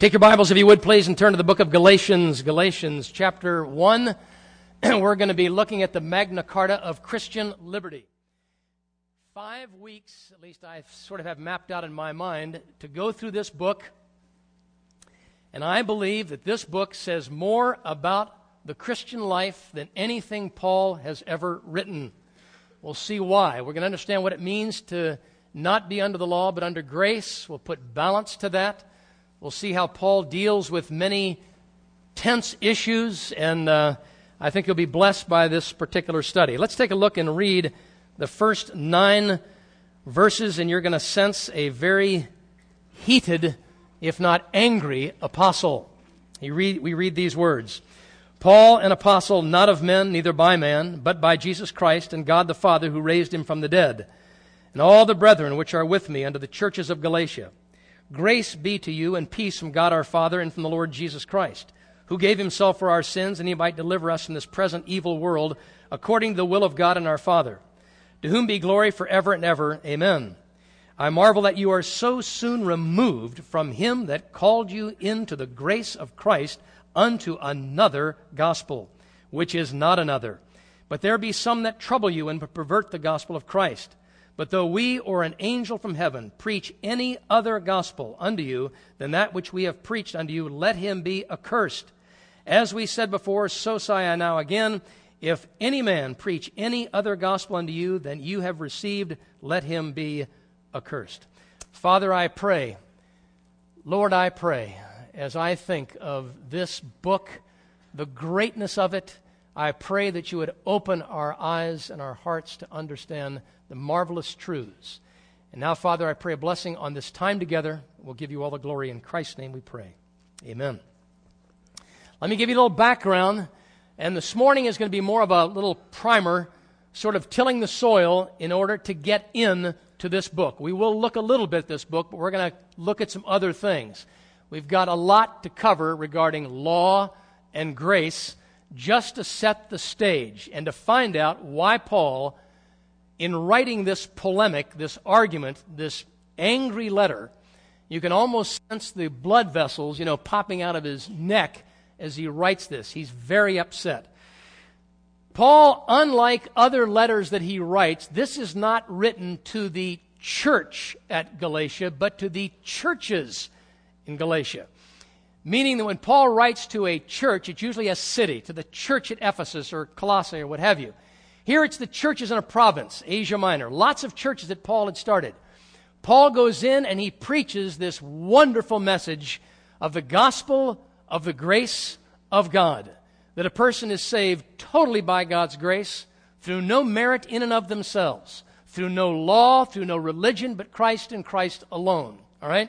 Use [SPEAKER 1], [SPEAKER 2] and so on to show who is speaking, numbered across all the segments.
[SPEAKER 1] Take your Bibles, if you would, please, and turn to the book of Galatians. Galatians chapter 1. We're going to be looking at the Magna Carta of Christian liberty. 5 weeks, at least I sort of have mapped out in my mind, to go through this book. And I believe that this book says more about the Christian life than anything Paul has ever written. We'll see why. We're going to understand what it means to not be under the law, but under grace. We'll put balance to that. We'll see how Paul deals with many tense issues, and I think you'll be blessed by this particular study. Let's take a look and read the first 9 verses, and you're going to sense a very heated, if not angry, apostle. We read these words. Paul, an apostle, not of men, neither by man, but by Jesus Christ and God the Father, who raised him from the dead, and all the brethren which are with me unto the churches of Galatia. Grace be to you and peace from God our Father and from the Lord Jesus Christ, who gave himself for our sins, and he might deliver us from this present evil world, according to the will of God and our Father, to whom be glory forever and ever. Amen. I marvel that you are so soon removed from him that called you into the grace of Christ unto another gospel, which is not another. But there be some that trouble you and pervert the gospel of Christ. But though we or an angel from heaven preach any other gospel unto you than that which we have preached unto you, let him be accursed. As we said before, so say I now again, if any man preach any other gospel unto you than you have received, let him be accursed. Father, I pray, Lord, I pray, as I think of this book, the greatness of it, I pray that you would open our eyes and our hearts to understand the marvelous truths. And now, Father, I pray a blessing on this time together. We'll give you all the glory. In Christ's name we pray. Amen. Let me give you a little background. And this morning is going to be more of a little primer, sort of tilling the soil in order to get in to this book. We will look a little bit at this book, but we're going to look at some other things. We've got a lot to cover regarding law and grace, just to set the stage and to find out why Paul, in writing this polemic, this argument, this angry letter, you can almost sense the blood vessels, popping out of his neck as he writes this. He's very upset. Paul, unlike other letters that he writes, this is not written to the church at Galatia, but to the churches in Galatia. Meaning that when Paul writes to a church, it's usually a city, to the church at Ephesus or Colossae or what have you. Here it's the churches in a province, Asia Minor. Lots of churches that Paul had started. Paul goes in and he preaches this wonderful message of the gospel of the grace of God. That a person is saved totally by God's grace, through no merit in and of themselves, through no law, through no religion, but Christ and Christ alone. All right?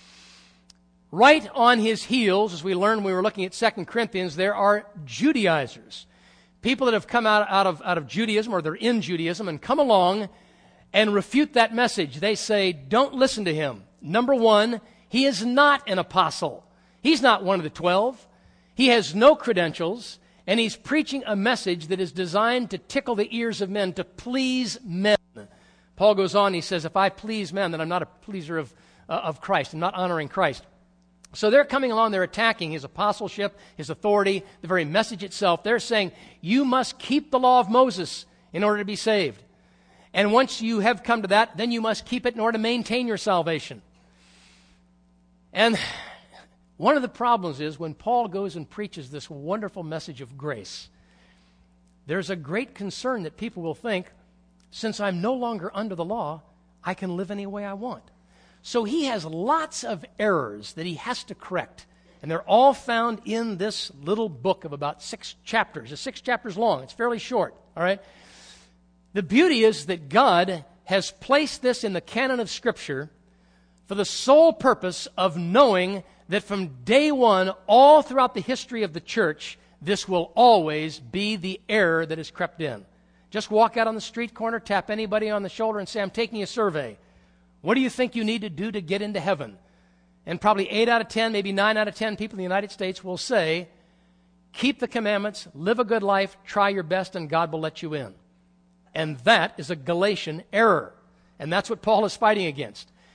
[SPEAKER 1] Right on his heels, as we learned when we were looking at 2 Corinthians, there are Judaizers. People that have come out of Judaism, or they're in Judaism, and come along and refute that message. They say, don't listen to him. Number one, he is not an apostle. He's not one of the 12. He has no credentials, and he's preaching a message that is designed to tickle the ears of men, to please men. Paul goes on, he says, if I please men, then I'm not a pleaser of Christ. I'm not honoring Christ. So they're coming along, they're attacking his apostleship, his authority, the very message itself. They're saying, you must keep the law of Moses in order to be saved. And once you have come to that, then you must keep it in order to maintain your salvation. And one of the problems is when Paul goes and preaches this wonderful message of grace, there's a great concern that people will think, since I'm no longer under the law, I can live any way I want. So he has lots of errors that he has to correct. And they're all found in this little book of about 6 chapters. It's 6 chapters long. It's fairly short. All right? The beauty is that God has placed this in the canon of Scripture for the sole purpose of knowing that from day one, all throughout the history of the church, this will always be the error that has crept in. Just walk out on the street corner, tap anybody on the shoulder and say, I'm taking a survey. What do you think you need to do to get into heaven? And probably 8 out of 10, maybe 9 out of 10 people in the United States will say, keep the commandments, live a good life, try your best, and God will let you in. And that is a Galatian error. And that's what Paul is fighting against.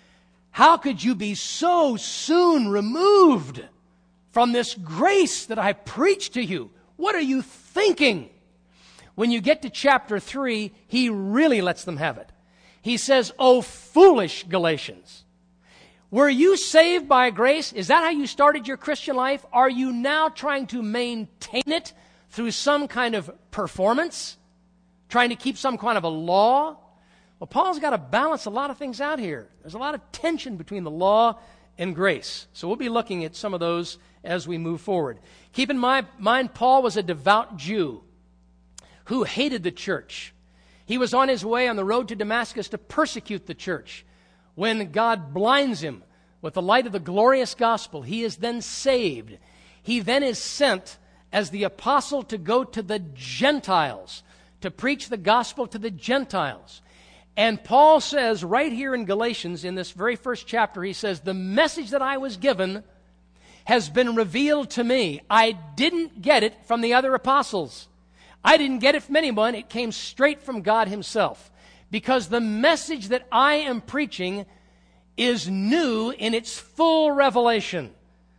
[SPEAKER 1] How could you be so soon removed from this grace that I preach to you? What are you thinking? When you get to chapter 3, he really lets them have it. He says, "O foolish Galatians, were you saved by grace? Is that how you started your Christian life? Are you now trying to maintain it through some kind of performance? Trying to keep some kind of a law?" Well, Paul's got to balance a lot of things out here. There's a lot of tension between the law and grace. So we'll be looking at some of those as we move forward. Keep in mind, Paul was a devout Jew who hated the church. He was on his way on the road to Damascus to persecute the church. When God blinds him with the light of the glorious gospel, he is then saved. He then is sent as the apostle to go to the Gentiles, to preach the gospel to the Gentiles. And Paul says right here in Galatians, in this very first chapter, he says, "The message that I was given has been revealed to me. I didn't get it from the other apostles. I didn't get it from anyone. It came straight from God himself. Because the message that I am preaching is new in its full revelation."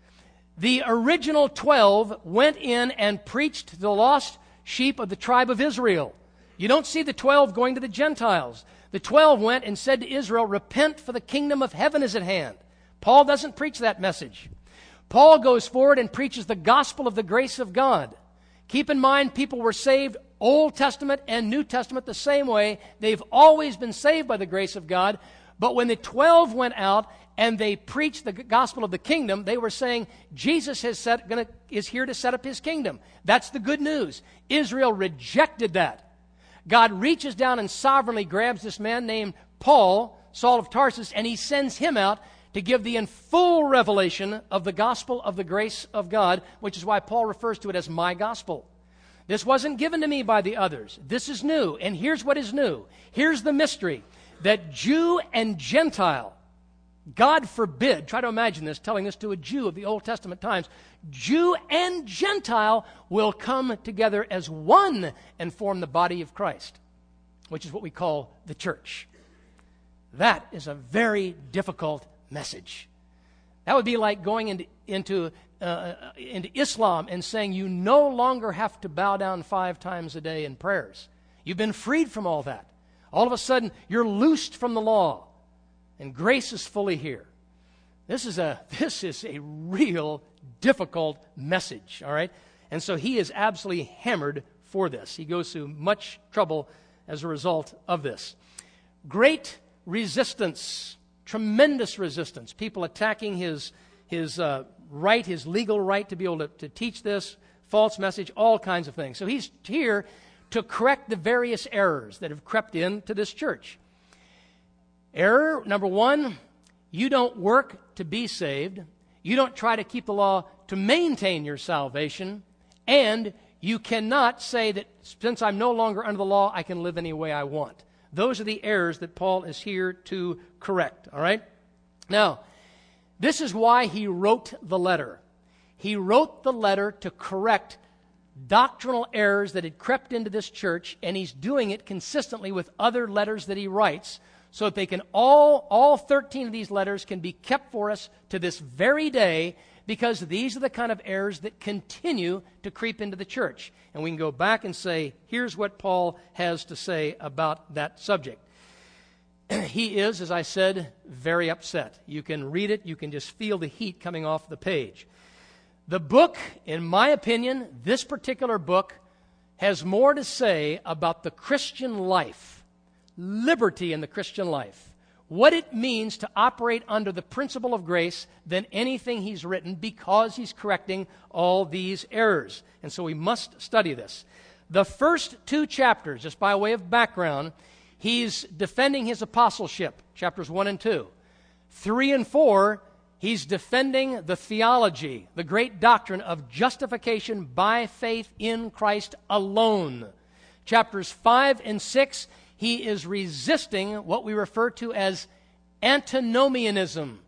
[SPEAKER 1] The original 12 went in and preached to the lost sheep of the tribe of Israel. You don't see the 12 going to the Gentiles. The 12 went and said to Israel, "Repent, for the kingdom of heaven is at hand." Paul doesn't preach that message. Paul goes forward and preaches the gospel of the grace of God. Keep in mind, people were saved Old Testament and New Testament the same way. They've always been saved by the grace of God. But when the 12 went out and they preached the gospel of the kingdom, they were saying, Jesus is here to set up his kingdom. That's the good news. Israel rejected that. God reaches down and sovereignly grabs this man named Paul, Saul of Tarsus, and he sends him out to give the in full revelation of the gospel of the grace of God, which is why Paul refers to it as my gospel. This wasn't given to me by the others. This is new, and here's what is new. Here's the mystery, that Jew and Gentile, God forbid, try to imagine this, telling this to a Jew of the Old Testament times, Jew and Gentile will come together as one and form the body of Christ, which is what we call the church. That is a very difficult message. That would be like going into Islam and saying you no longer have to bow down 5 times a day in prayers. You've been freed from all that. All of a sudden, you're loosed from the law, and grace is fully here. This is a real difficult message, all right? And so he is absolutely hammered for this. He goes through much trouble as a result of this. Great resistance, tremendous resistance. People attacking his right, his legal right to be able to teach this, false message, all kinds of things. So he's here to correct the various errors that have crept into this church. Error number 1, you don't work to be saved. You don't try to keep the law to maintain your salvation. And you cannot say that since I'm no longer under the law, I can live any way I want. Those are the errors that Paul is here to correct, all right? Now, this is why he wrote the letter. He wrote the letter to correct doctrinal errors that had crept into this church, and he's doing it consistently with other letters that he writes, so that they can all 13 of these letters can be kept for us to this very day, because these are the kind of errors that continue to creep into the church. And we can go back and say, here's what Paul has to say about that subject. He is, as I said, very upset. You can read it, you can just feel the heat coming off the page. The book, in my opinion, this particular book, has more to say about the Christian life, liberty in the Christian life, what it means to operate under the principle of grace than anything he's written, because he's correcting all these errors. And so we must study this. The first 2 chapters, just by way of background, he's defending his apostleship, chapters 1 and 2. 3 and 4, he's defending the theology, the great doctrine of justification by faith in Christ alone. Chapters 5 and 6, he is resisting what we refer to as antinomianism,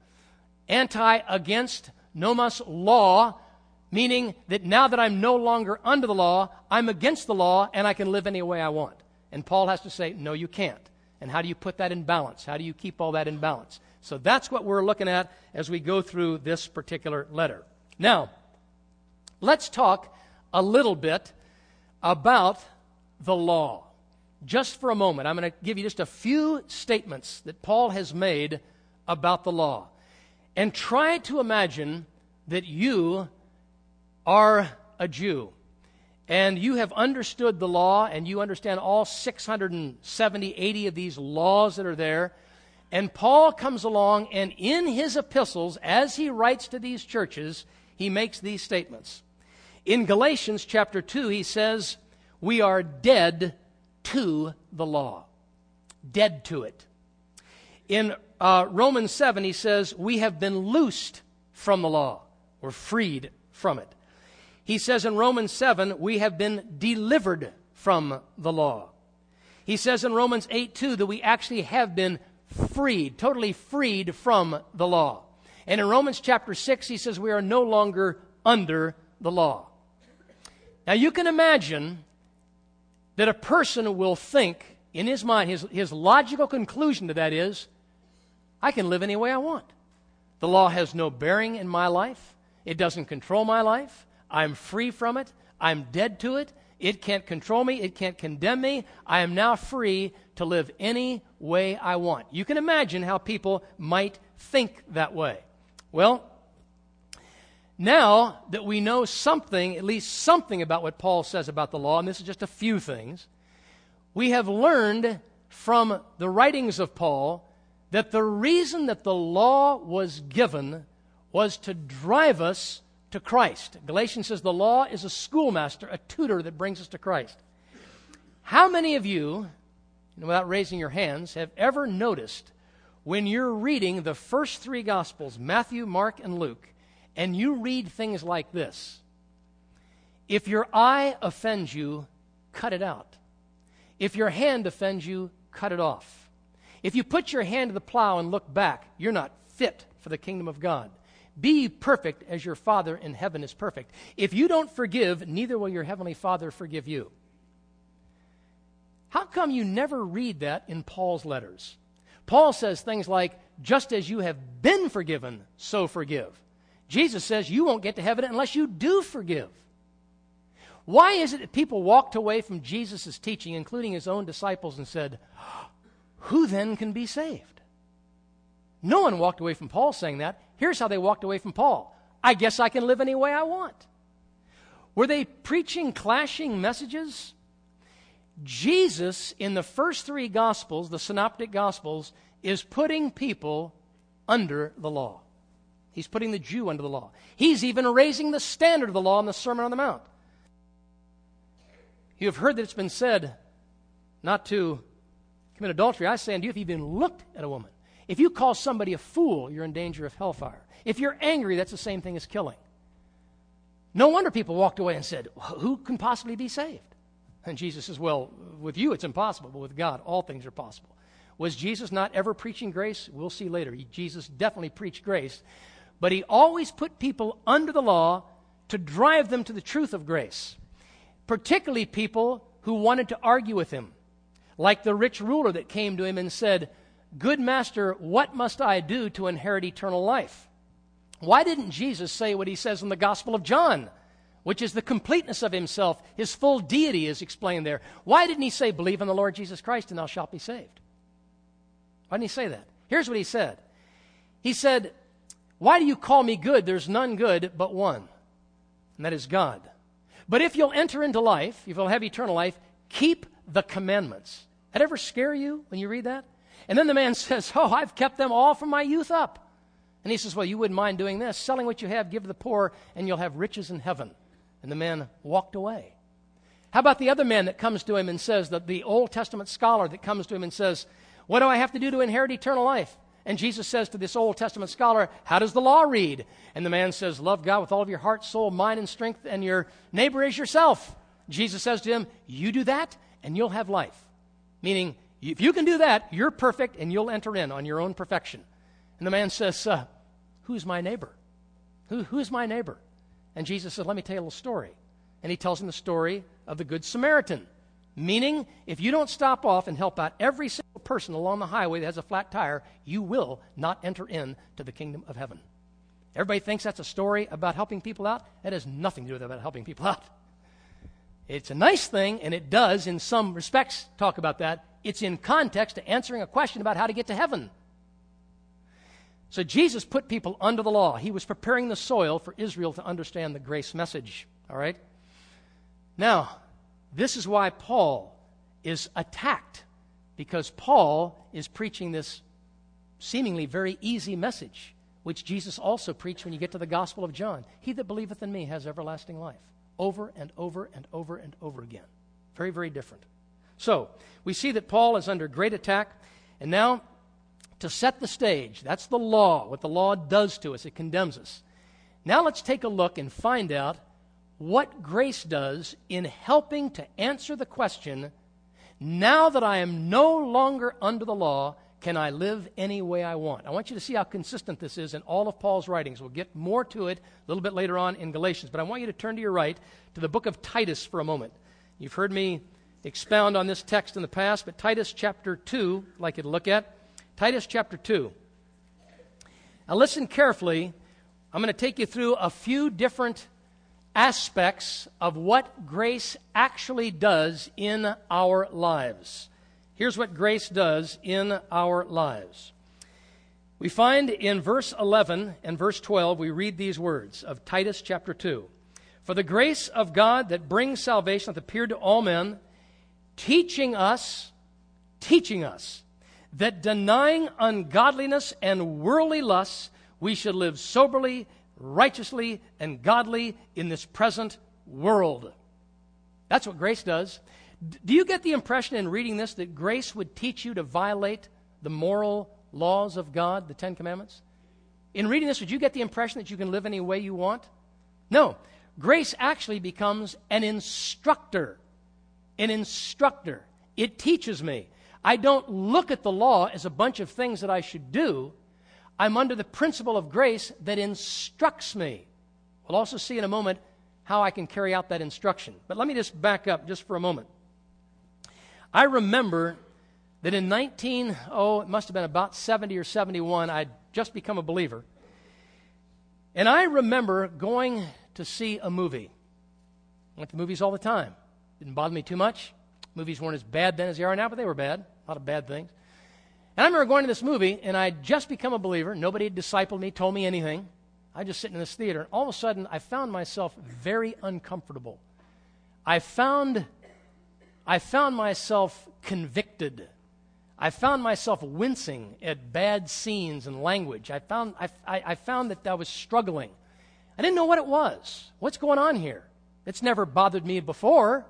[SPEAKER 1] against nomos, law, meaning that now that I'm no longer under the law, I'm against the law and I can live any way I want. And Paul has to say, no, you can't. And how do you put that in balance? How do you keep all that in balance? So that's what we're looking at as we go through this particular letter. Now, let's talk a little bit about the law. Just for a moment, I'm going to give you just a few statements that Paul has made about the law. And try to imagine that you are a Jew. And you have understood the law, and you understand all 670, 80 of these laws that are there. And Paul comes along, and in his epistles, as he writes to these churches, he makes these statements. In Galatians chapter 2, he says, we are dead to the law. Dead to it. In Romans 7, he says, we have been loosed from the law. We're freed from it. He says in Romans 7, we have been delivered from the law. He says in Romans 8:2 that we actually have been freed, totally freed from the law. And in Romans chapter 6, he says we are no longer under the law. Now you can imagine that a person will think in his mind, his logical conclusion to that is, I can live any way I want. The law has no bearing in my life. It doesn't control my life. I'm free from it. I'm dead to it. It can't control me. It can't condemn me. I am now free to live any way I want. You can imagine how people might think that way. Well, now that we know something, at least something about what Paul says about the law, and this is just a few things, we have learned from the writings of Paul that the reason that the law was given was to drive us to Christ. Galatians says the law is a schoolmaster, a tutor that brings us to Christ. How many of you, without raising your hands, have ever noticed when you're reading the first three Gospels, Matthew, Mark, and Luke, and you read things like this? If your eye offends you, cut it out. If your hand offends you, cut it off. If you put your hand to the plow and look back, you're not fit for the kingdom of God. Be perfect as your Father in heaven is perfect. If you don't forgive, neither will your heavenly Father forgive you. How come you never read that in Paul's letters? Paul says things like, just as you have been forgiven, so forgive. Jesus says you won't get to heaven unless you do forgive. Why is it that people walked away from Jesus' teaching, including his own disciples, and said, who then can be saved? No one walked away from Paul saying that. Here's how they walked away from Paul. I guess I can live any way I want. Were they preaching clashing messages? Jesus, in the first three Gospels, the Synoptic Gospels, is putting people under the law. He's putting the Jew under the law. He's even raising the standard of the law in the Sermon on the Mount. You have heard that it's been said not to commit adultery. I say unto you, if you've even looked at a woman, if you call somebody a fool, you're in danger of hellfire. If you're angry, that's the same thing as killing. No wonder people walked away and said, who can possibly be saved? And Jesus says, well, with you it's impossible, but with God all things are possible. Was Jesus not ever preaching grace? We'll see later. Jesus definitely preached grace, but he always put people under the law to drive them to the truth of grace, particularly people who wanted to argue with him, like the rich ruler that came to him and said, good master, what must I do to inherit eternal life? Why didn't Jesus say what he says in the Gospel of John, which is the completeness of himself? His full deity is explained there. Why didn't he say, believe in the Lord Jesus Christ and thou shalt be saved? Why didn't he say that? Here's what he said. He said, why do you call me good? There's none good but one, and that is God. But if you'll enter into life, if you'll have eternal life, keep the commandments. That ever scare you when you read that? And then the man says, oh, I've kept them all from my youth up. And he says, well, you wouldn't mind doing this. Selling what you have, give to the poor, and you'll have riches in heaven. And the man walked away. How about the other man that comes to him and says, that the Old Testament scholar that comes to him and says, what do I have to do to inherit eternal life? And Jesus says to this Old Testament scholar, how does the law read? And the man says, love God with all of your heart, soul, mind, and strength, and your neighbor as yourself. Jesus says to him, you do that, and you'll have life. Meaning, if you can do that, you're perfect, and you'll enter in on your own perfection. And the man says, who's my neighbor? Who's my neighbor? And Jesus says, let me tell you a little story. And he tells him the story of the Good Samaritan. Meaning, if you don't stop off and help out every single person along the highway that has a flat tire, you will not enter into the kingdom of heaven. Everybody thinks that's a story about helping people out. That has nothing to do with about helping people out. It's a nice thing, and it does, in some respects, talk about that. It's in context to answering a question about how to get to heaven. So Jesus put people under the law. He was preparing the soil for Israel to understand the grace message. All right? Now, this is why Paul is attacked, because Paul is preaching this seemingly very easy message, which Jesus also preached when you get to the Gospel of John. He that believeth in me has everlasting life. Over and over and over and over again. Very, very different. So, we see that Paul is under great attack. And now, to set the stage, that's the law, what the law does to us. It condemns us. Now let's take a look and find out what grace does in helping to answer the question, now that I am no longer under the law, can I live any way I want? I want you to see how consistent this is in all of Paul's writings. We'll get more to it a little bit later on in Galatians, but I want you to turn to your right to the book of Titus for a moment. You've heard me expound on this text in the past, but Titus chapter 2, I'd like you to look at. Titus chapter 2. Now listen carefully. I'm going to take you through a few different aspects of what grace actually does in our lives. Here's what grace does in our lives. We find in verse 11 and verse 12, we read these words of Titus chapter 2. For the grace of God that brings salvation hath appeared to all men, teaching us that denying ungodliness and worldly lusts, we should live soberly, righteously, and godly in this present world. That's what grace does. Do you get the impression in reading this that grace would teach you to violate the moral laws of God, the Ten Commandments? In reading this, would you get the impression that you can live any way you want? No. Grace actually becomes an instructor. An instructor. It teaches me. I don't look at the law as a bunch of things that I should do. I'm under the principle of grace that instructs me. We'll also see in a moment how I can carry out that instruction. But let me just back up just for a moment. I remember that in it must have been about 70 or 71, I'd just become a believer. And I remember going to see a movie. I went to movies all the time. Didn't bother me too much. Movies weren't as bad then as they are now, but they were bad. A lot of bad things. And I remember going to this movie, and I'd just become a believer. Nobody had discipled me, told me anything. I just sitting in this theater, and all of a sudden, I found myself very uncomfortable. I found myself convicted. I found myself wincing at bad scenes and language. I found that I was struggling. I didn't know what it was. What's going on here? It's never bothered me before.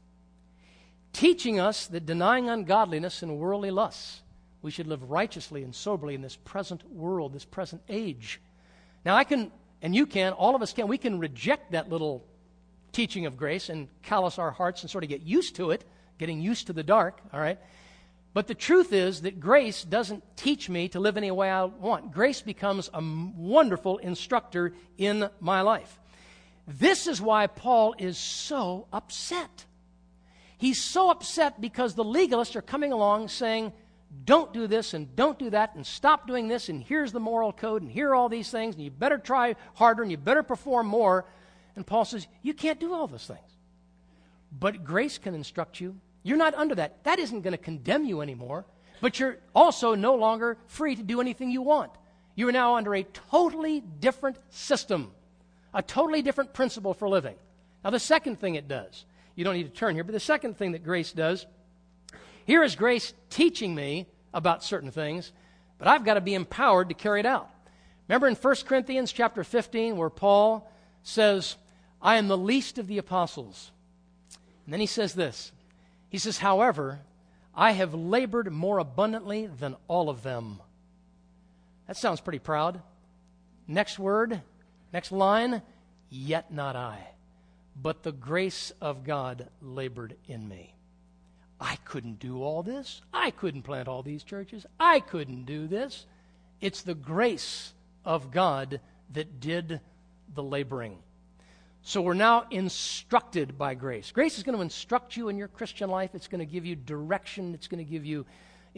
[SPEAKER 1] Teaching us that denying ungodliness and worldly lusts, we should live righteously and soberly in this present world, this present age. Now I can, and you can, all of us can, we can reject that little teaching of grace and callous our hearts and sort of get used to it, getting used to the dark, all right? But the truth is that grace doesn't teach me to live any way I want. Grace becomes a wonderful instructor in my life. This is why Paul is so upset. He's so upset because the legalists are coming along saying, don't do this and don't do that and stop doing this and here's the moral code and here are all these things and you better try harder and you better perform more. And Paul says, you can't do all those things. But grace can instruct you. You're not under that. That isn't going to condemn you anymore. But you're also no longer free to do anything you want. You are now under a totally different system, a totally different principle for living. Now, the second thing it does, you don't need to turn here, but the second thing that grace does, here is grace teaching me about certain things, but I've got to be empowered to carry it out. Remember in 1 Corinthians chapter 15 where Paul says, I am the least of the apostles. And then he says this. He says, however, I have labored more abundantly than all of them. That sounds pretty proud. Next word, next line, yet not I, but the grace of God labored in me. I couldn't do all this. I couldn't plant all these churches. I couldn't do this. It's the grace of God that did the laboring. So we're now instructed by grace. Grace is going to instruct you in your Christian life. It's going to give you direction. It's going to give you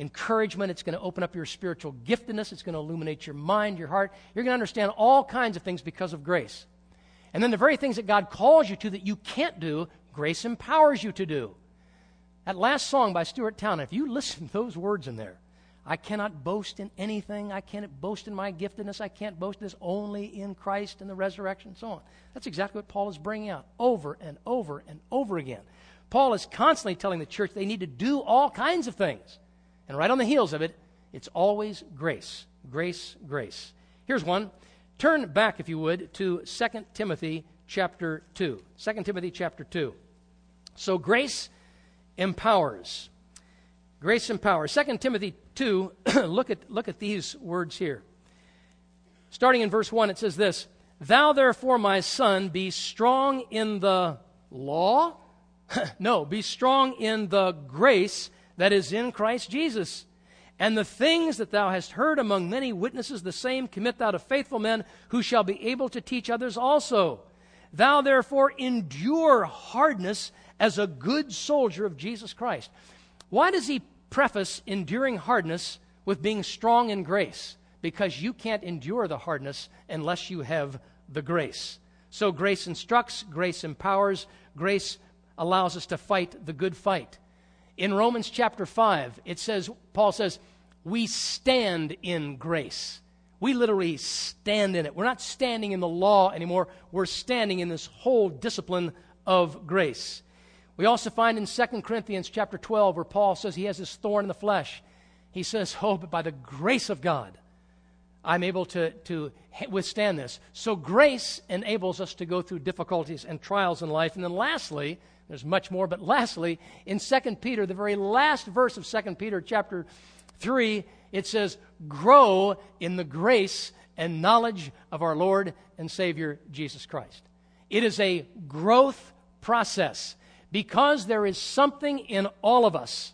[SPEAKER 1] encouragement. It's going to open up your spiritual giftedness. It's going to illuminate your mind, your heart. You're going to understand all kinds of things because of grace. And then the very things that God calls you to that you can't do, grace empowers you to do. That last song by Stuart Town, if you listen to those words in there, I cannot boast in anything. I can't boast in my giftedness. I can't boast in this, only in Christ and the resurrection and so on. That's exactly what Paul is bringing out over and over and over again. Paul is constantly telling the church they need to do all kinds of things. And right on the heels of it, it's always grace, grace, grace. Here's one. Turn back, if you would, to 2 Timothy chapter 2. 2 Timothy chapter 2. So grace empowers. Grace empowers. 2 Timothy 2, look at these words here. Starting in verse 1, it says this, Thou therefore, my son, be strong in the law. No, be strong in the grace that is in Christ Jesus. And the things that thou hast heard among many witnesses, the same commit thou to faithful men who shall be able to teach others also. Thou therefore endure hardness as a good soldier of Jesus Christ. Why does he preface enduring hardness with being strong in grace? Because you can't endure the hardness unless you have the grace. So grace instructs, grace empowers, grace allows us to fight the good fight. In Romans chapter 5, it says, Paul says, we stand in grace. We literally stand in it. We're not standing in the law anymore. We're standing in this whole discipline of grace. We also find in 2 Corinthians chapter 12 where Paul says he has this thorn in the flesh. He says, but by the grace of God, I'm able to withstand this. So grace enables us to go through difficulties and trials in life. And then lastly, there's much more, but lastly, in 2 Peter, the very last verse of 2 Peter chapter 3, it says, grow in the grace and knowledge of our Lord and Savior, Jesus Christ. It is a growth process. Because there is something in all of us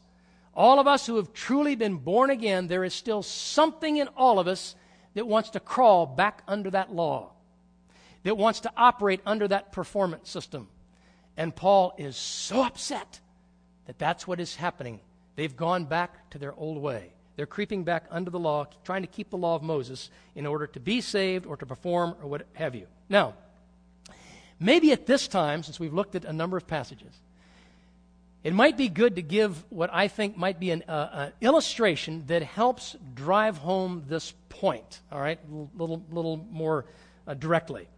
[SPEAKER 1] who have truly been born again, there is still something in all of us that wants to crawl back under that law, that wants to operate under that performance system. And Paul is so upset that that's what is happening. They've gone back to their old way. They're creeping back under the law, trying to keep the law of Moses in order to be saved or to perform or what have you. Now, maybe at this time, since we've looked at a number of passages, it might be good to give what I think might be an illustration that helps drive home this point, all right, a little more directly.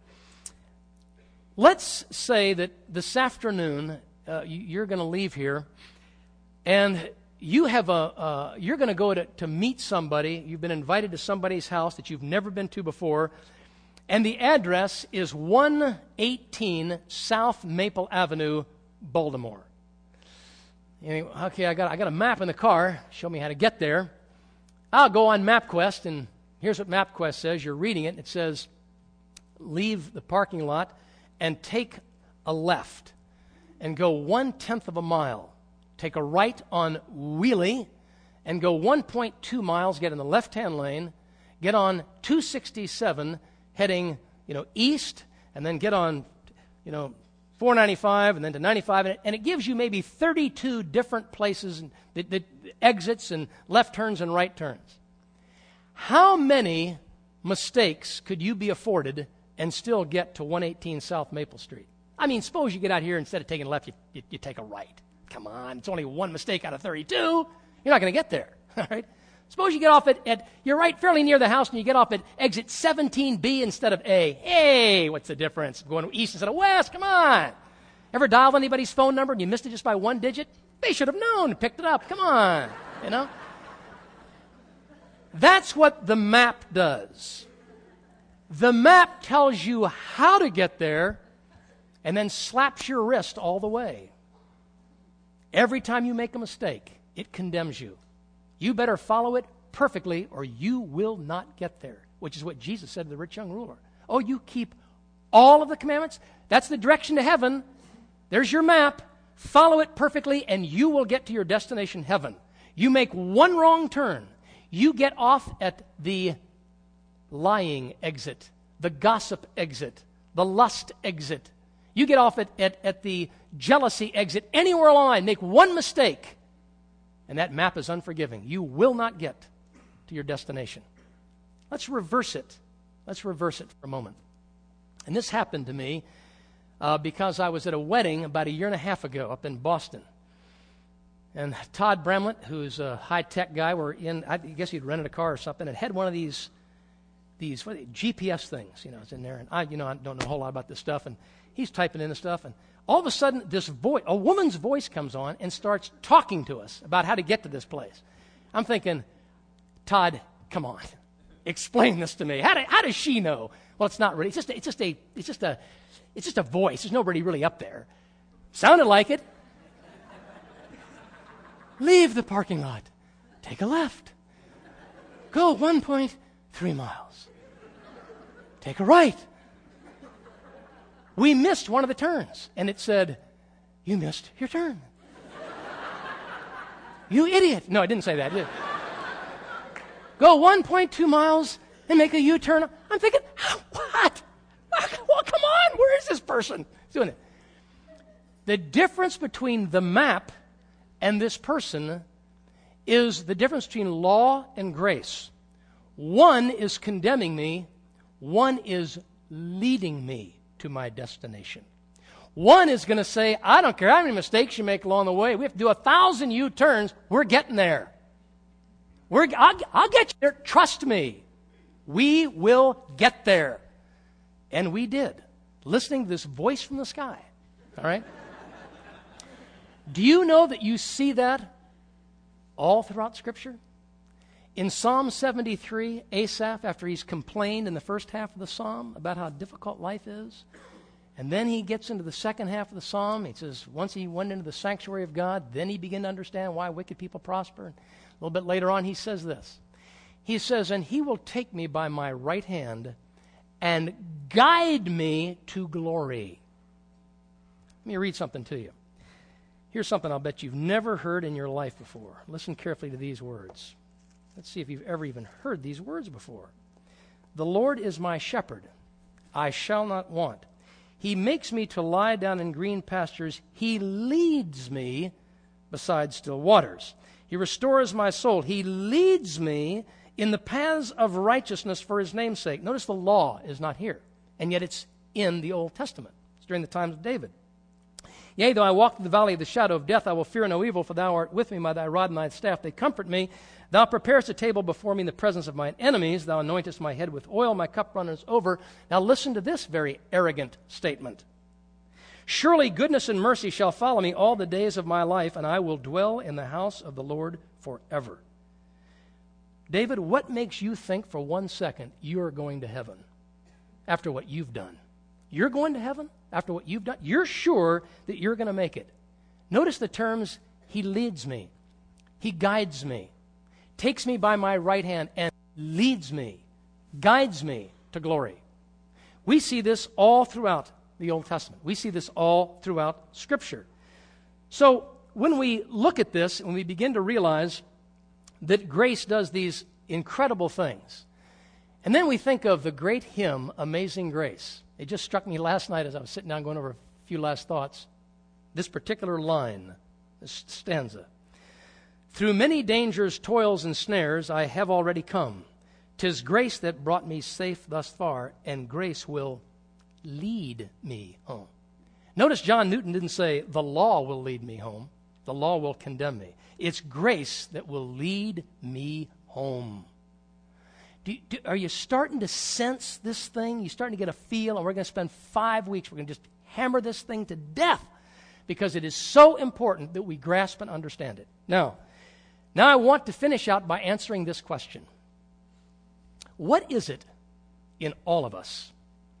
[SPEAKER 1] Let's say that this afternoon you're going to leave here, and you have you're going to go to meet somebody. You've been invited to somebody's house that you've never been to before, and the address is 118 South Maple Avenue, Baltimore. Anyway, okay, I got a map in the car. Show me how to get there. I'll go on MapQuest, and here's what MapQuest says. You're reading it. It says, leave the parking lot and take a left and go 1/10 of a mile. Take a right on Wheelie and go 1.2 miles, get in the left-hand lane, get on 267 heading, east, and then get on, 495 and then to 95, and it gives you maybe 32 different places, that exits and left turns and right turns. How many mistakes could you be afforded and still get to 118 South Maple Street? I mean, suppose you get out here, instead of taking a left, you take a right. Come on, it's only one mistake out of 32. You're not going to get there, all right? Suppose you get off you're right fairly near the house, and you get off at exit 17B instead of A. Hey, what's the difference? Going east instead of west, come on. Ever dialed anybody's phone number and you missed it just by one digit? They should have known and picked it up, come on, That's what the map does. The map tells you how to get there and then slaps your wrist all the way. Every time you make a mistake, it condemns you. You better follow it perfectly or you will not get there, which is what Jesus said to the rich young ruler. Oh, you keep all of the commandments? That's the direction to heaven. There's your map. Follow it perfectly and you will get to your destination, heaven. You make one wrong turn. You get off at the lying exit, the gossip exit, the lust exit. You get off at the jealousy exit, anywhere along the line. Make one mistake, and that map is unforgiving. You will not get to your destination. Let's reverse it. Let's reverse it for a moment. And this happened to me because I was at a wedding about a year and a half ago up in Boston. And Todd Bramlett, who's a high-tech guy, I guess he'd rented a car or something, and had one of these what are they, GPS things, it's in there. And I don't know a whole lot about this stuff, and he's typing in the stuff, and all of a sudden, a woman's voice comes on and starts talking to us about how to get to this place. I'm thinking, Todd, come on, explain this to me. How does she know? Well, it's not really. It's just a voice. There's nobody really up there. Sounded like it. Leave the parking lot. Take a left. Go 1.3 miles. Take a right. We missed one of the turns, and it said, you missed your turn. You idiot. No, I didn't say that, did I? Go 1.2 miles and make a U-turn. I'm thinking, what? Well, come on. Where is this person doing it? The difference between the map and this person is the difference between law and grace. One is condemning me. One is leading me to my destination. One is going to say, I don't care how many mistakes you make along the way. We have to do 1,000 U-turns. We're getting there. I'll get you there. Trust me. We will get there. And we did. Listening to this voice from the sky. All right? Do you know that you see that all throughout Scripture? In Psalm 73, Asaph, after he's complained in the first half of the psalm about how difficult life is, and then he gets into the second half of the psalm, he says, once he went into the sanctuary of God, then he began to understand why wicked people prosper. And a little bit later on, he says this. He says, and he will take me by my right hand and guide me to glory. Let me read something to you. Here's something I'll bet you've never heard in your life before. Listen carefully to these words. Let's see if you've ever even heard these words before. The Lord is my shepherd. I shall not want. He makes me to lie down in green pastures. He leads me beside still waters. He restores my soul. He leads me in the paths of righteousness for his name's sake. Notice the law is not here, and yet it's in the Old Testament. It's during the times of David. Yea, though I walk through the valley of the shadow of death, I will fear no evil, for thou art with me, by thy rod and thy staff, they comfort me. Thou preparest a table before me in the presence of mine enemies. Thou anointest my head with oil, my cup runneth over. Now listen to this very arrogant statement. Surely goodness and mercy shall follow me all the days of my life, and I will dwell in the house of the Lord forever. David, what makes you think for 1 second you're going to heaven after what you've done? You're going to heaven after what you've done? You're sure that you're going to make it. Notice the terms, he leads me, he guides me, takes me by my right hand, and leads me, guides me to glory. We see this all throughout the Old Testament. We see this all throughout Scripture. So when we look at this and we begin to realize that grace does these incredible things, and then we think of the great hymn, Amazing Grace. It just struck me last night as I was sitting down going over a few last thoughts. This particular line, this stanza. Through many dangers, toils, and snares, I have already come. 'Tis grace that brought me safe thus far, and grace will lead me home. Notice John Newton didn't say, the law will lead me home. The law will condemn me. It's grace that will lead me home. Are you starting to sense this thing? You're starting to get a feel, and we're going to spend 5 weeks. We're going to just hammer this thing to death because it is so important that we grasp and understand it. Now I want to finish out by answering this question. What is it in all of us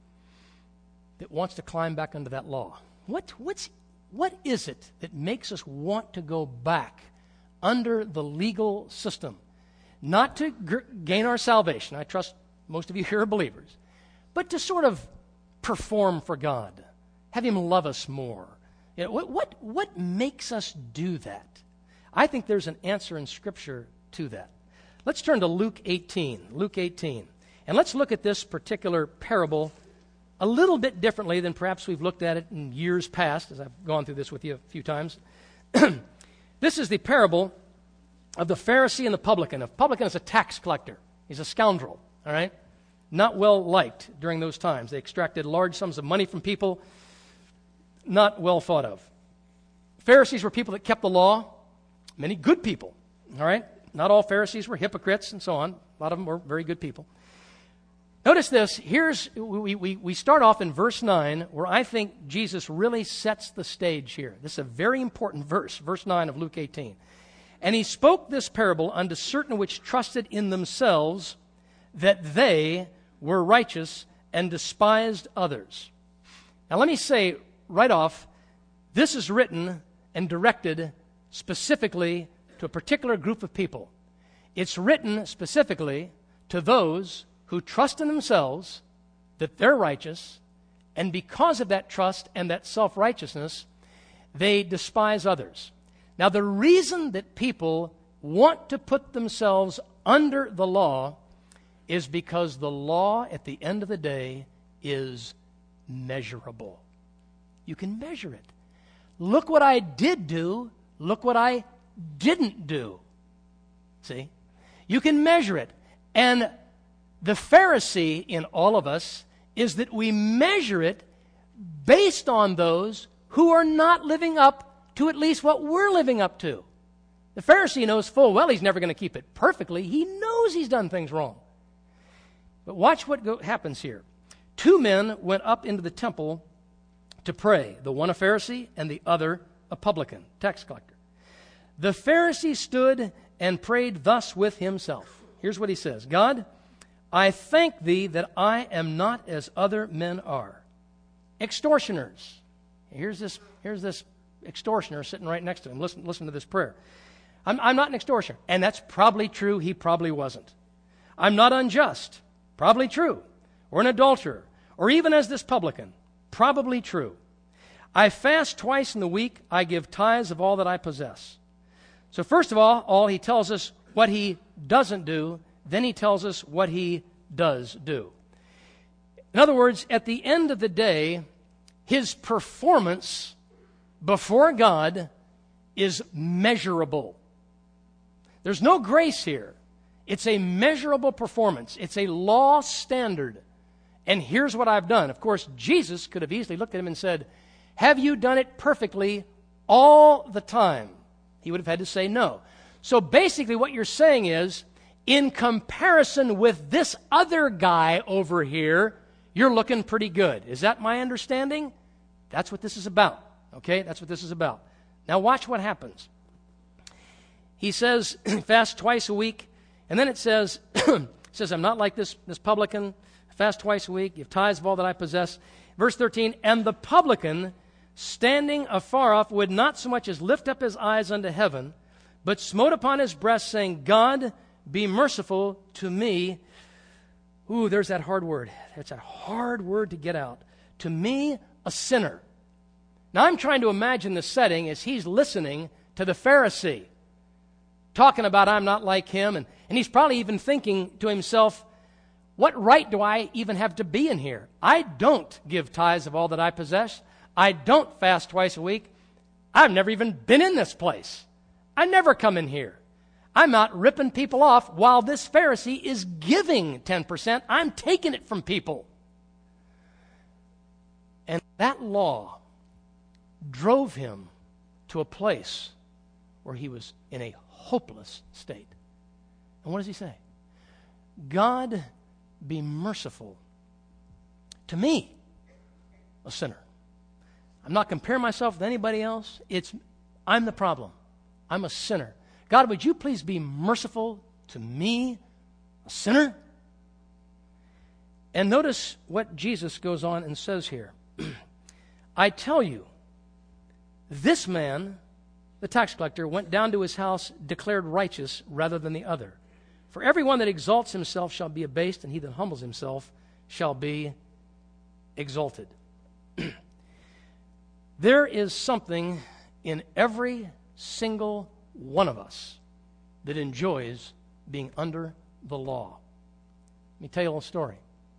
[SPEAKER 1] that wants to climb back under that law? What is it that makes us want to go back under the legal system? Not to gain our salvation. I trust most of you here are believers. But to sort of perform for God. Have Him love us more. You know, what makes us do that? I think there's an answer in Scripture to that. Let's turn to Luke 18. Luke 18. And let's look at this particular parable a little bit differently than perhaps we've looked at it in years past, as I've gone through this with you a few times. This is the parable of the Pharisee and the publican. A publican is a tax collector. He's a scoundrel, all right? Not well liked during those times. They extracted large sums of money from people, not well thought of. Pharisees were people that kept the law, many good people, all right? Not all Pharisees were hypocrites and so on. A lot of them were very good people. Notice this. We start off in verse 9, where I think Jesus really sets the stage here. This is a very important verse, verse 9 of Luke 18. And he spoke this parable unto certain which trusted in themselves that they were righteous and despised others. Now let me say right off, this is written and directed specifically to a particular group of people. It's written specifically to those who trust in themselves that they're righteous, and because of that trust and that self-righteousness, they despise others. Now, the reason that people want to put themselves under the law is because the law, at the end of the day, is measurable. You can measure it. Look what I did do. Look what I didn't do. See? You can measure it. And the Pharisee in all of us is that we measure it based on those who are not living up to at least what we're living up to. The Pharisee knows full well he's never going to keep it perfectly. He knows he's done things wrong. But watch what happens here. 2 men went up into the temple to pray, the one a Pharisee and the other a publican, tax collector. The Pharisee stood and prayed thus with himself. Here's what he says. God, I thank thee that I am not as other men are. Extortioners. Here's this extortioner sitting right next to him. Listen to this prayer. I'm not an extortioner. And that's probably true. He probably wasn't. I'm not unjust. Probably true. Or an adulterer. Or even as this publican. Probably true. I fast twice in the week. I give tithes of all that I possess. So first of all, he tells us what he doesn't do. Then he tells us what he does do. In other words, at the end of the day, his performance before God is measurable. There's no grace here. It's a measurable performance. It's a law standard. And here's what I've done. Of course, Jesus could have easily looked at him and said, have you done it perfectly all the time? He would have had to say no. So basically what you're saying is, in comparison with this other guy over here, you're looking pretty good. Is that my understanding? That's what this is about. Okay, that's what this is about. Now watch what happens. He says, fast twice a week. And then it says, I'm not like this publican. Fast twice a week. Give tithes of all that I possess. Verse 13, and the publican, standing afar off, would not so much as lift up his eyes unto heaven, but smote upon his breast, saying, God, be merciful to me. Ooh, there's that hard word. That's a hard word to get out. To me, a sinner. Now, I'm trying to imagine the setting as he's listening to the Pharisee talking about I'm not like him, and he's probably even thinking to himself, what right do I even have to be in here? I don't give tithes of all that I possess. I don't fast twice a week. I've never even been in this place. I never come in here. I'm out ripping people off while this Pharisee is giving 10%. I'm taking it from people. And that law drove him to a place where he was in a hopeless state. And what does he say? God, be merciful to me, a sinner. I'm not comparing myself with anybody else. I'm the problem. I'm a sinner. God, would you please be merciful to me, a sinner? And notice what Jesus goes on and says here. I tell you, this man, the tax collector, went down to his house declared righteous rather than the other. For everyone that exalts himself shall be abased, and he that humbles himself shall be exalted. There is something in every single one of us that enjoys being under the law. Let me tell you a little story.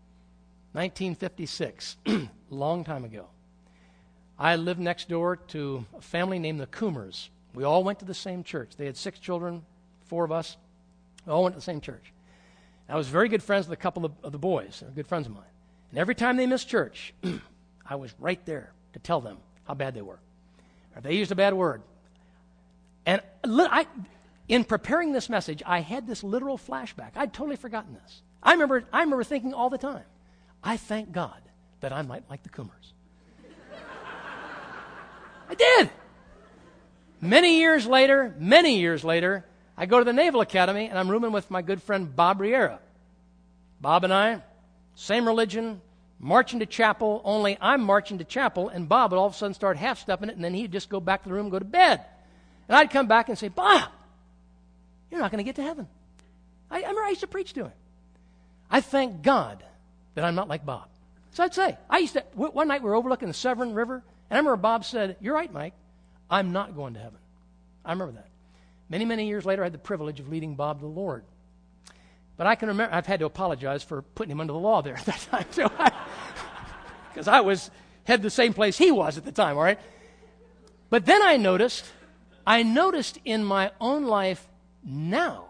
[SPEAKER 1] 1956, long time ago. I lived next door to a family named the Coomers. We all went to the same church. They had 6 children, 4 of us. We all went to the same church. I was very good friends with a couple of the boys. They were good friends of mine. And every time they missed church, I was right there to tell them how bad they were. Or if they used a bad word. And in preparing this message, I had this literal flashback. I'd totally forgotten this. I remember thinking all the time, I thank God that I'm like the Coomers. I did. Many years later, I go to the Naval Academy, and I'm rooming with my good friend Bob Riera. Bob and I, same religion, marching to chapel, only I'm marching to chapel, and Bob would all of a sudden start half-stepping it, and then he'd just go back to the room and go to bed. And I'd come back and say, Bob, you're not going to get to heaven. I remember I used to preach to him. I thank God that I'm not like Bob. So I'd say, one night we were overlooking the Severn River, and I remember Bob said, you're right, Mike, I'm not going to heaven. I remember that. Many, many years later, I had the privilege of leading Bob to the Lord. But I can remember, I've had to apologize for putting him under the law there at that time, too. Because I had the same place he was at the time, all right? But then I noticed in my own life now,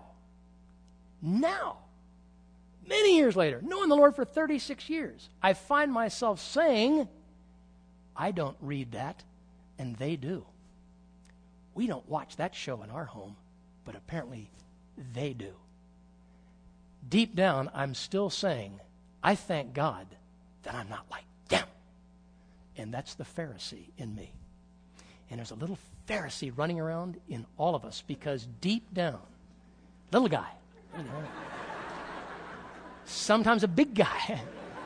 [SPEAKER 1] many years later, knowing the Lord for 36 years, I find myself saying, I don't read that, and they do. We don't watch that show in our home, but apparently they do. Deep down, I'm still saying, I thank God that I'm not like them. And that's the Pharisee in me. And there's a little Pharisee running around in all of us because deep down, little guy, sometimes a big guy,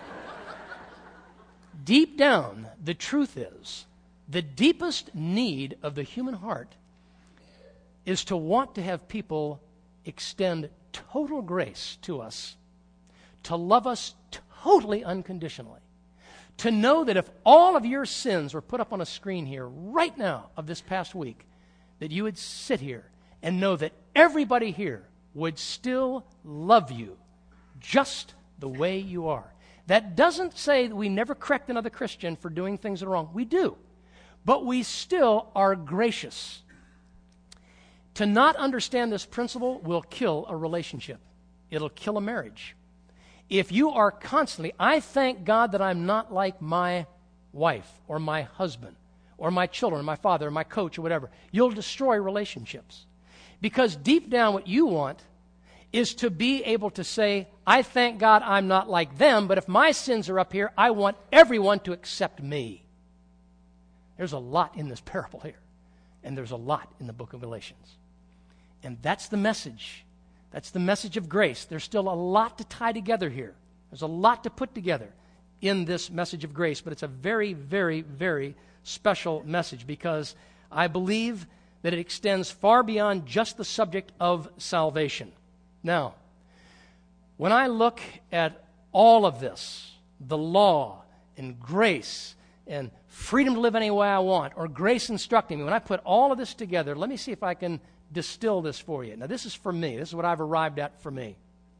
[SPEAKER 1] deep down, the truth is, the deepest need of the human heart is to want to have people extend total grace to us, to love us totally unconditionally, to know that if all of your sins were put up on a screen here right now of this past week, that you would sit here and know that everybody here would still love you just the way you are. That doesn't say that we never correct another Christian for doing things that are wrong. We do. But we still are gracious. To not understand this principle will kill a relationship. It'll kill a marriage. If you are constantly, I thank God that I'm not like my wife or my husband or my children or my father or my coach or whatever, you'll destroy relationships. Because deep down what you want is to be able to say, I thank God I'm not like them, but if my sins are up here, I want everyone to accept me. There's a lot in this parable here, and there's a lot in the book of Galatians. And that's the message. That's the message of grace. There's still a lot to tie together here. There's a lot to put together in this message of grace, but it's a very, very, very special message because I believe that it extends far beyond just the subject of salvation. Now, when I look at all of this, the law and grace and freedom to live any way I want, or grace instructing me, when I put all of this together, let me see if I can distill this for you. Now, this is for me. This is what I've arrived at for me.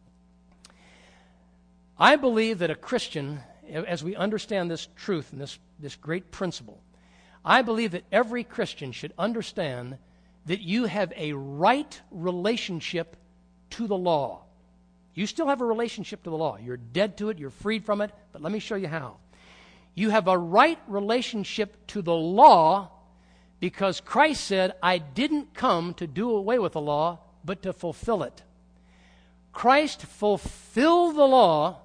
[SPEAKER 1] I believe that a Christian, as we understand this truth and this great principle, I believe that every Christian should understand that you have a right relationship to the law. You still have a relationship to the law. You're dead to it. You're freed from it. But let me show you how. You have a right relationship to the law because Christ said, I didn't come to do away with the law, but to fulfill it. Christ fulfilled the law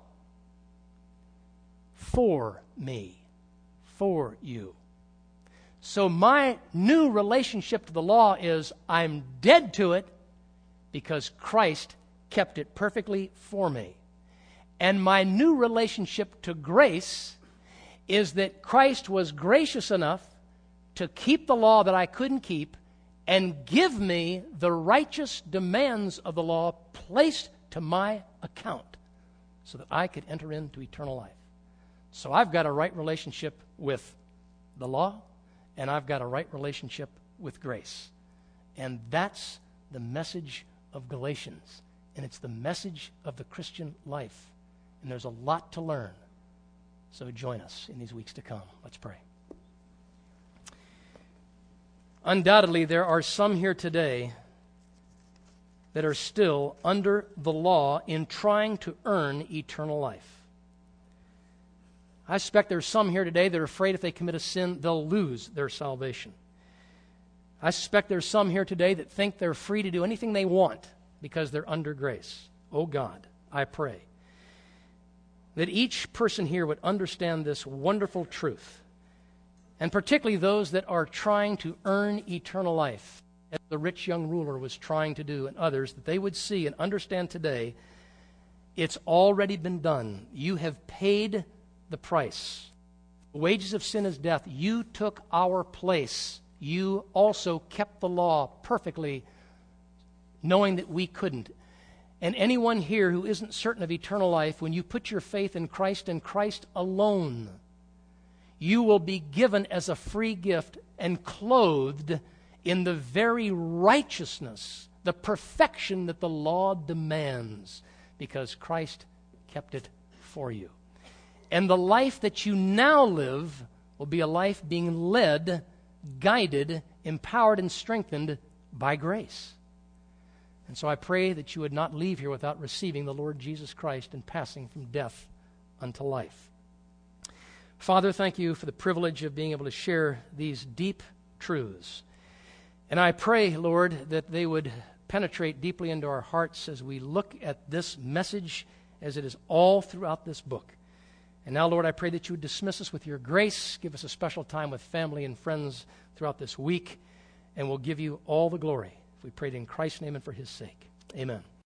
[SPEAKER 1] for me, for you. So my new relationship to the law is I'm dead to it because Christ kept it perfectly for me. And my new relationship to grace is that Christ was gracious enough to keep the law that I couldn't keep and give me the righteous demands of the law placed to my account so that I could enter into eternal life. So I've got a right relationship with the law, and I've got a right relationship with grace. And that's the message of Galatians, and it's the message of the Christian life. And there's a lot to learn. So join us in these weeks to come. Let's pray. Undoubtedly, there are some here today that are still under the law in trying to earn eternal life. I suspect there's some here today that are afraid if they commit a sin, they'll lose their salvation. I suspect there's some here today that think they're free to do anything they want because they're under grace. Oh God, I pray that each person here would understand this wonderful truth, and particularly those that are trying to earn eternal life, as the rich young ruler was trying to do, and others, that they would see and understand today, it's already been done. You have paid the price. The wages of sin is death. You took our place. You also kept the law perfectly, knowing that we couldn't. And anyone here who isn't certain of eternal life, when you put your faith in Christ and Christ alone, you will be given as a free gift and clothed in the very righteousness, the perfection that the law demands, because Christ kept it for you. And the life that you now live will be a life being led, guided, empowered, and strengthened by grace. And so I pray that you would not leave here without receiving the Lord Jesus Christ and passing from death unto life. Father, thank you for the privilege of being able to share these deep truths. And I pray, Lord, that they would penetrate deeply into our hearts as we look at this message as it is all throughout this book. And now, Lord, I pray that you would dismiss us with your grace, give us a special time with family and friends throughout this week, and we'll give you all the glory. We pray it in Christ's name and for his sake. Amen.